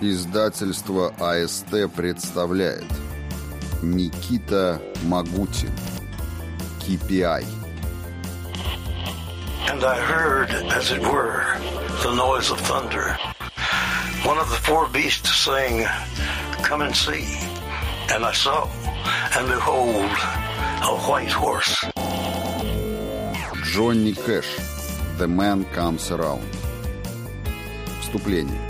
Издательство АСТ представляет Никита Магутин. KPI. And I heard, as it were, the noise of thunder. One of the four beasts saying, "Come and see." And I saw, and behold, a white horse. Джонни Кэш. The Man Comes Around. Вступление.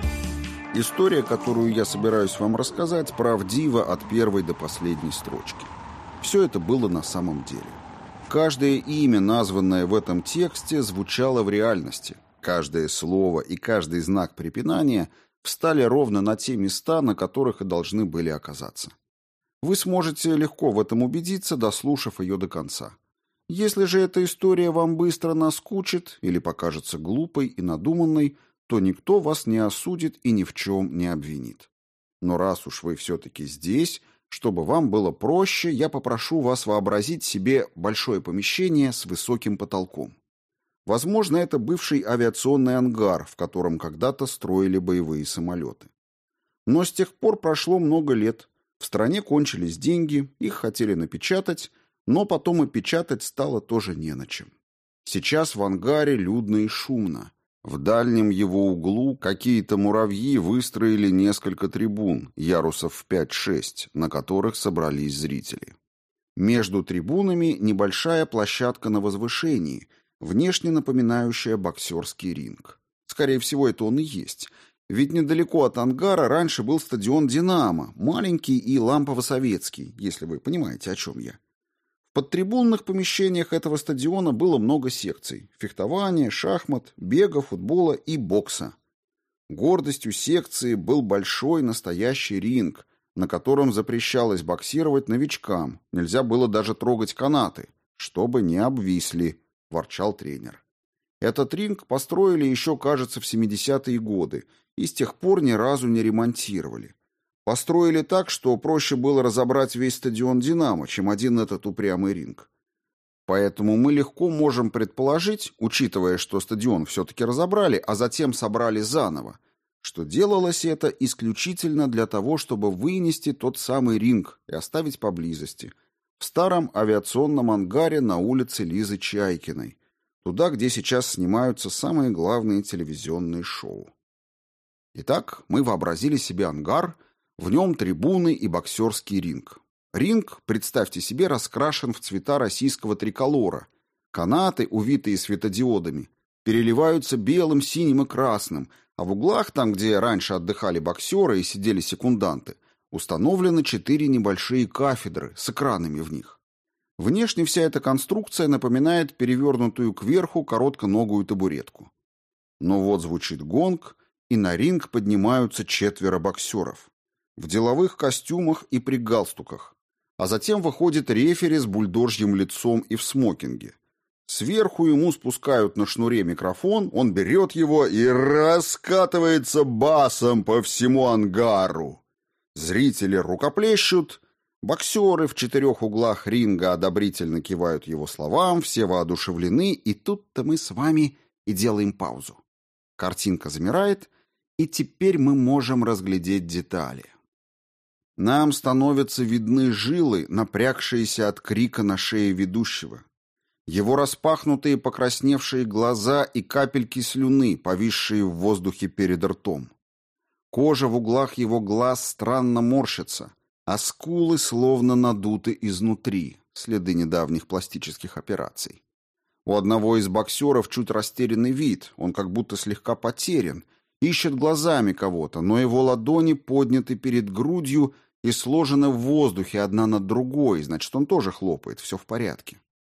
История, которую я собираюсь вам рассказать, правдива от первой до последней строчки. Все это было на самом деле. Каждое имя, названное в этом тексте, звучало в реальности. Каждое слово и каждый знак препинания встали ровно на те места, на которых и должны были оказаться. Вы сможете легко в этом убедиться, дослушав ее до конца. Если же эта история вам быстро наскучит или покажется глупой и надуманной, то никто вас не осудит и ни в чем не обвинит. Но раз уж вы все-таки здесь, чтобы вам было проще, я попрошу вас вообразить себе большое помещение с высоким потолком. Возможно, это бывший авиационный ангар, в котором когда-то строили боевые самолеты. Но с тех пор прошло много лет. В стране кончились деньги, их хотели напечатать, но потом и печатать стало тоже не на чем. Сейчас в ангаре людно и шумно. В дальнем его углу какие-то муравьи выстроили несколько трибун, ярусов в 5-6, на которых собрались зрители. Между трибунами небольшая площадка на возвышении, внешне напоминающая боксерский ринг. Скорее всего, это он и есть. Ведь недалеко от ангара раньше был стадион «Динамо», маленький и лампово-советский, если вы понимаете, о чем я. В подтрибунных помещениях этого стадиона было много секций – фехтования, шахмат, бега, футбола и бокса. Гордостью секции был большой настоящий ринг, на котором запрещалось боксировать новичкам, нельзя было даже трогать канаты, чтобы не обвисли, ворчал тренер. Этот ринг построили еще, кажется, в 70-е годы и с тех пор ни разу не ремонтировали. Построили так, что проще было разобрать весь стадион «Динамо», чем один этот упрямый ринг. Поэтому мы легко можем предположить, учитывая, что стадион все-таки разобрали, а затем собрали заново, что делалось это исключительно для того, чтобы вынести тот самый ринг и оставить поблизости, в старом авиационном ангаре на улице Лизы Чайкиной, туда, где сейчас снимаются самые главные телевизионные шоу. Итак, мы вообразили себе ангар, в нем трибуны и боксерский ринг. Ринг, представьте себе, раскрашен в цвета российского триколора. Канаты, увитые светодиодами, переливаются белым, синим и красным, а в углах, там, где раньше отдыхали боксеры и сидели секунданты, установлены 4 небольшие кафедры с экранами в них. Внешне вся эта конструкция напоминает перевернутую кверху коротконогую табуретку. Но вот звучит гонг, и на ринг поднимаются 4 боксеров. В деловых костюмах и при галстуках. А затем выходит рефери с бульдожьим лицом и в смокинге. Сверху ему спускают на шнуре микрофон, он берет его и раскатывается басом по всему ангару. Зрители рукоплещут, боксеры в 4 углах ринга одобрительно кивают его словам, все воодушевлены, и тут-то мы с вами и делаем паузу. Картинка замирает, и теперь мы можем разглядеть детали. Нам становятся видны жилы, напрягшиеся от крика на шее ведущего. Его распахнутые покрасневшие глаза и капельки слюны, повисшие в воздухе перед ртом. Кожа в углах его глаз странно морщится, а скулы словно надуты изнутри, следы недавних пластических операций. У одного из боксеров чуть растерянный вид, он как будто слегка потерян, ищет глазами кого-то, но его ладони подняты перед грудью и сложены в воздухе одна над другой, значит, он тоже хлопает, все в порядке.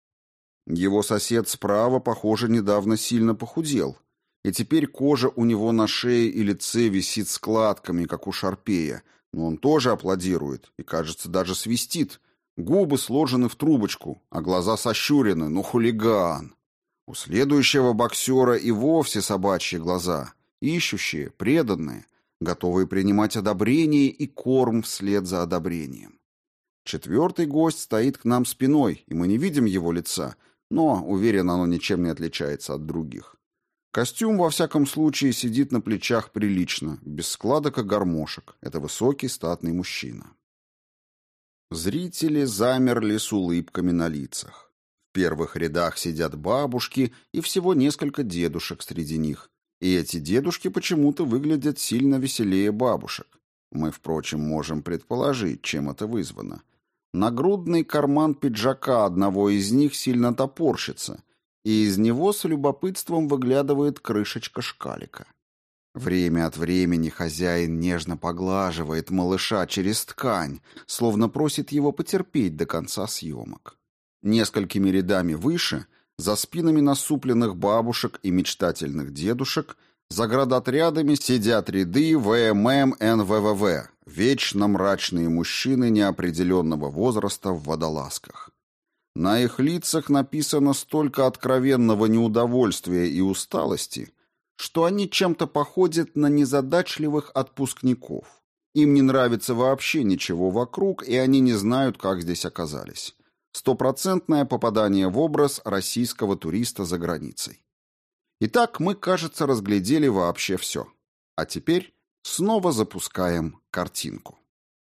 Его сосед справа, похоже, недавно сильно похудел, и теперь кожа у него на шее и лице висит складками, как у шарпея, но он тоже аплодирует и, кажется, даже свистит. Губы сложены в трубочку, а глаза сощурены, ну хулиган. У следующего боксера и вовсе собачьи глаза, ищущие, преданные, готовые принимать одобрение и корм вслед за одобрением. 4-й гость стоит к нам спиной, и мы не видим его лица, но, уверен, оно ничем не отличается от других. Костюм, во всяком случае, сидит на плечах прилично, без складок и гармошек. Это высокий, статный мужчина. Зрители замерли с улыбками на лицах. В первых рядах сидят бабушки и всего несколько дедушек среди них. И эти дедушки почему-то выглядят сильно веселее бабушек. Мы, впрочем, можем предположить, чем это вызвано. Нагрудный карман пиджака одного из них сильно топорщится, и из него с любопытством выглядывает крышечка шкалика. Время от времени хозяин нежно поглаживает малыша через ткань, словно просит его потерпеть до конца съемок. Несколькими рядами выше, за спинами насупленных бабушек и мечтательных дедушек, заградотрядами сидят ряды ВММ НВВВ, вечно мрачные мужчины неопределенного возраста в водолазках. На их лицах написано столько откровенного неудовольствия и усталости, что они чем-то походят на незадачливых отпускников. Им не нравится вообще ничего вокруг, и они не знают, как здесь оказались. Стопроцентное попадание в образ российского туриста за границей. Итак, мы, кажется, разглядели вообще все. А теперь снова запускаем картинку.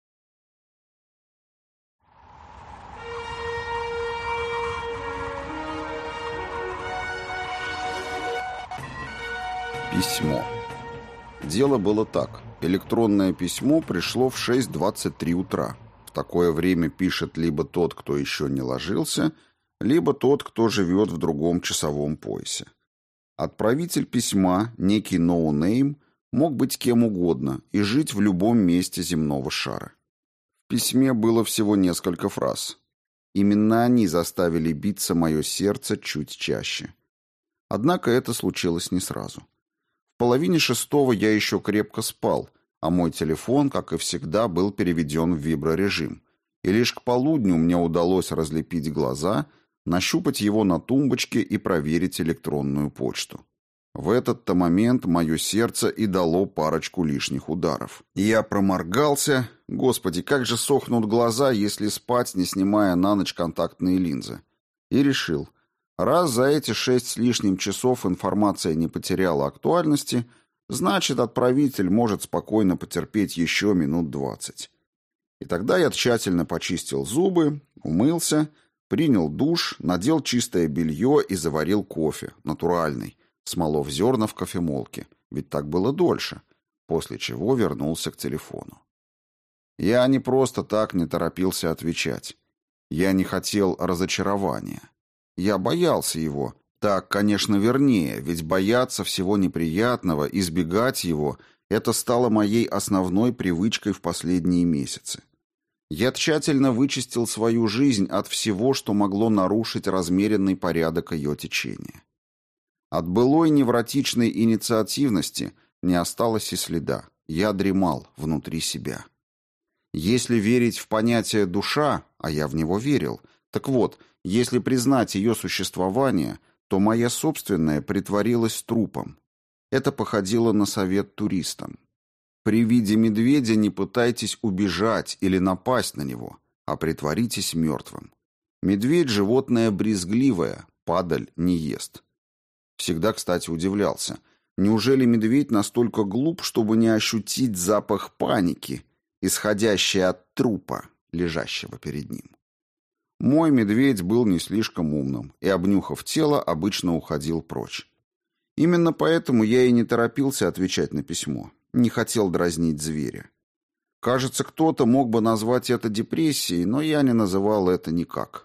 Письмо. Дело было так. Электронное письмо пришло в 6:23 утра. В такое время пишет либо тот, кто еще не ложился, либо тот, кто живет в другом часовом поясе. Отправитель письма, некий ноунейм, мог быть кем угодно и жить в любом месте земного шара. В письме было всего несколько фраз. Именно они заставили биться мое сердце чуть чаще. Однако это случилось не сразу. В 5:30 я еще крепко спал, а мой телефон, как и всегда, был переведен в виброрежим. И лишь к полудню мне удалось разлепить глаза, нащупать его на тумбочке и проверить электронную почту. В этот-то момент мое сердце и дало парочку лишних ударов. И я проморгался. Господи, как же сохнут глаза, если спать, не снимая на ночь контактные линзы. И решил, раз за эти 6 с лишним часов информация не потеряла актуальности, значит, отправитель может спокойно потерпеть еще минут 20. И тогда я тщательно почистил зубы, умылся, принял душ, надел чистое белье и заварил кофе, натуральный, смолов зерна в кофемолке, ведь так было дольше, после чего вернулся к телефону. Я не просто так не торопился отвечать. Я не хотел разочарования. Я боялся его. Так, конечно, вернее, ведь бояться всего неприятного, избегать его – это стало моей основной привычкой в последние месяцы. Я тщательно вычистил свою жизнь от всего, что могло нарушить размеренный порядок ее течения. От былой невротичной инициативности не осталось и следа. Я дремал внутри себя. Если верить в понятие «душа», а я в него верил, так вот, если признать ее существование, то моя собственная притворилась трупом. Это походило на совет туристам. При виде медведя не пытайтесь убежать или напасть на него, а притворитесь мертвым. Медведь – животное брезгливое, падаль не ест. Всегда, кстати, удивлялся. Неужели медведь настолько глуп, чтобы не ощутить запах паники, исходящий от трупа, лежащего перед ним? Мой медведь был не слишком умным и, обнюхав тело, обычно уходил прочь. Именно поэтому я и не торопился отвечать на письмо. Не хотел дразнить зверя. Кажется, кто-то мог бы назвать это депрессией, но я не называл это никак.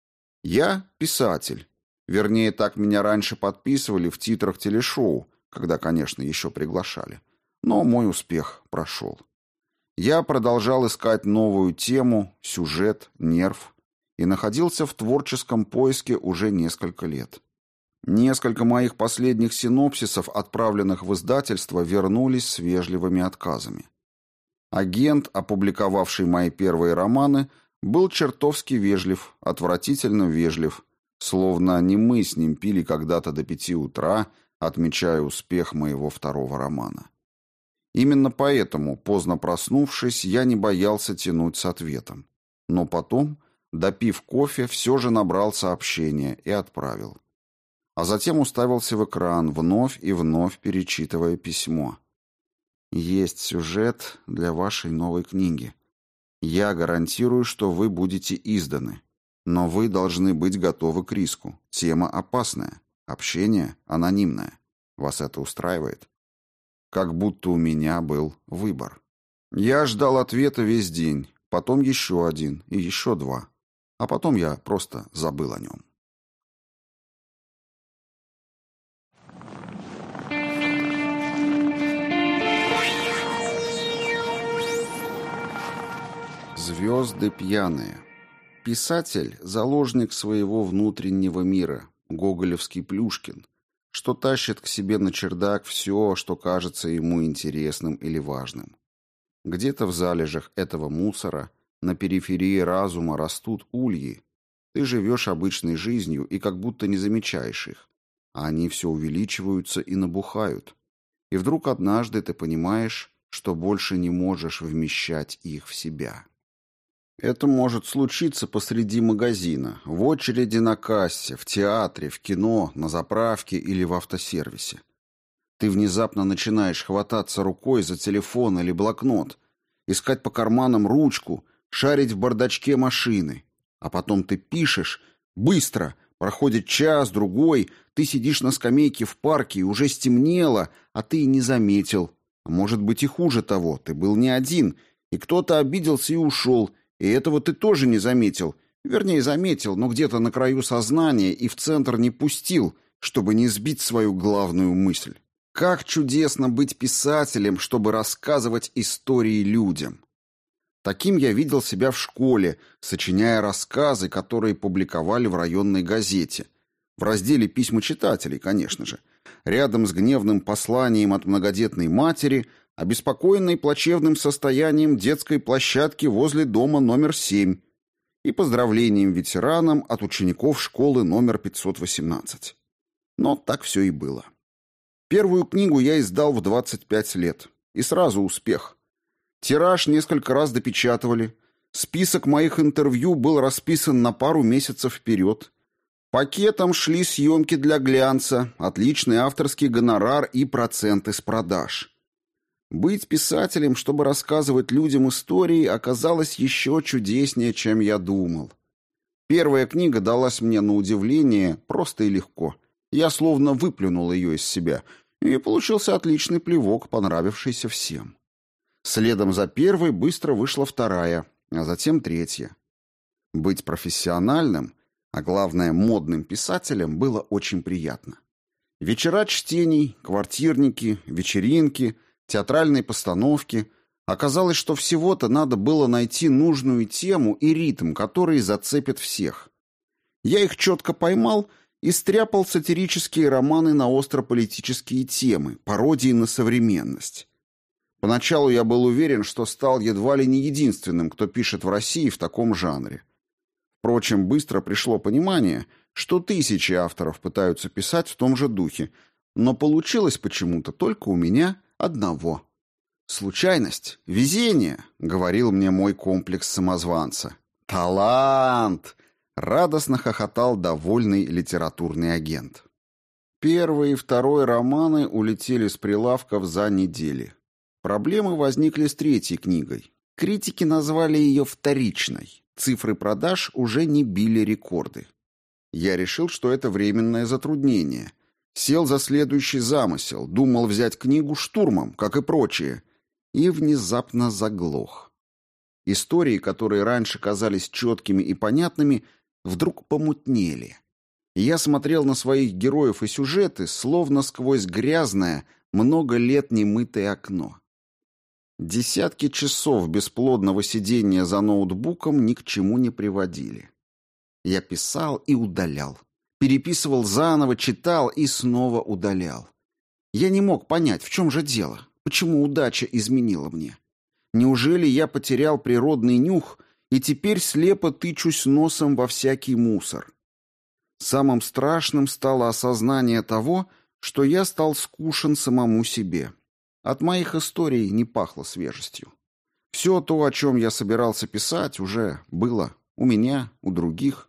Я писатель. Вернее, так меня раньше подписывали в титрах телешоу, когда, конечно, еще приглашали. Но мой успех прошел. Я продолжал искать новую тему, сюжет, нерв и находился в творческом поиске уже несколько лет. Несколько моих последних синопсисов, отправленных в издательство, вернулись с вежливыми отказами. Агент, опубликовавший мои первые романы, был чертовски вежлив, отвратительно вежлив, словно не мы с ним пили когда-то до 5 утра, отмечая успех моего второго романа. Именно поэтому, поздно проснувшись, я не боялся тянуть с ответом. Но потом, допив кофе, все же набрал сообщение и отправил. а затем уставился в экран, вновь и вновь перечитывая письмо. «Есть сюжет для вашей новой книги. Я гарантирую, что вы будете изданы. Но вы должны быть готовы к риску. Тема опасная. Общение анонимное. Вас это устраивает?» Как будто у меня был выбор. Я ждал ответа весь день, потом еще один и еще два. А потом я просто забыл о нем. Звезды пьяные. Писатель – заложник своего внутреннего мира, гоголевский Плюшкин, что тащит к себе на чердак все, что кажется ему интересным или важным. Где-то в залежах этого мусора, на периферии разума растут ульи. Ты живешь обычной жизнью и как будто не замечаешь их, а они все увеличиваются и набухают. И вдруг однажды ты понимаешь, что больше не можешь вмещать их в себя. Это может случиться посреди магазина, в очереди на кассе, в театре, в кино, на заправке или в автосервисе. Ты внезапно начинаешь хвататься рукой за телефон или блокнот, искать по карманам ручку, шарить в бардачке машины. А потом ты пишешь, быстро, проходит час, другой, ты сидишь на скамейке в парке и уже стемнело, а ты и не заметил. А может быть и хуже того, ты был не один, и кто-то обиделся и ушел, и этого ты тоже не заметил. Вернее, заметил, но где-то на краю сознания и в центр не пустил, чтобы не сбить свою главную мысль. Как чудесно быть писателем, чтобы рассказывать истории людям. Таким я видел себя в школе, сочиняя рассказы, которые публиковали в районной газете. В разделе «Письма читателей», конечно же. Рядом с гневным посланием от многодетной матери, обеспокоенной плачевным состоянием детской площадки возле дома номер 7 и поздравлением ветеранам от учеников школы номер 518. Но так все и было. Первую книгу я издал в 25 лет. И сразу успех. Тираж несколько раз допечатывали. Список моих интервью был расписан на пару месяцев вперед. Пакетом шли съемки для глянца, отличный авторский гонорар и проценты с продаж. Быть писателем, чтобы рассказывать людям истории, оказалось еще чудеснее, чем я думал. Первая книга далась мне на удивление просто и легко. Я словно выплюнул ее из себя, и получился отличный плевок, понравившийся всем. Следом за первой быстро вышла вторая, а затем третья. Быть профессиональным, а главное модным писателем было очень приятно. Вечера чтений, квартирники, вечеринки, театральные постановки. Оказалось, что всего-то надо было найти нужную тему и ритм, который зацепит всех. Я их четко поймал и стряпал сатирические романы на остро-политические темы, пародии на современность. Поначалу я был уверен, что стал едва ли не единственным, кто пишет в России в таком жанре. Впрочем, быстро пришло понимание, что тысячи авторов пытаются писать в том же духе, но получилось почему-то только у меня одного. «Случайность, везение», — говорил мне мой комплекс самозванца. «Талант!» — радостно хохотал довольный литературный агент. Первый и второй романы улетели с прилавков за недели. Проблемы возникли с третьей книгой. Критики назвали ее вторичной. Цифры продаж уже не били рекорды. Я решил, что это временное затруднение. Сел за следующий замысел, думал взять книгу штурмом, как и прочие, и внезапно заглох. Истории, которые раньше казались четкими и понятными, вдруг помутнели. Я смотрел на своих героев и сюжеты, словно сквозь грязное, много лет немытое окно. Десятки часов бесплодного сидения за ноутбуком ни к чему не приводили. Я писал и удалял. Переписывал заново, читал и снова удалял. Я не мог понять, в чем же дело, почему удача изменила мне. Неужели я потерял природный нюх и теперь слепо тычусь носом во всякий мусор? Самым страшным стало осознание того, что я стал скучен самому себе. От моих историй не пахло свежестью. Все то, о чем я собирался писать, уже было у меня, у других.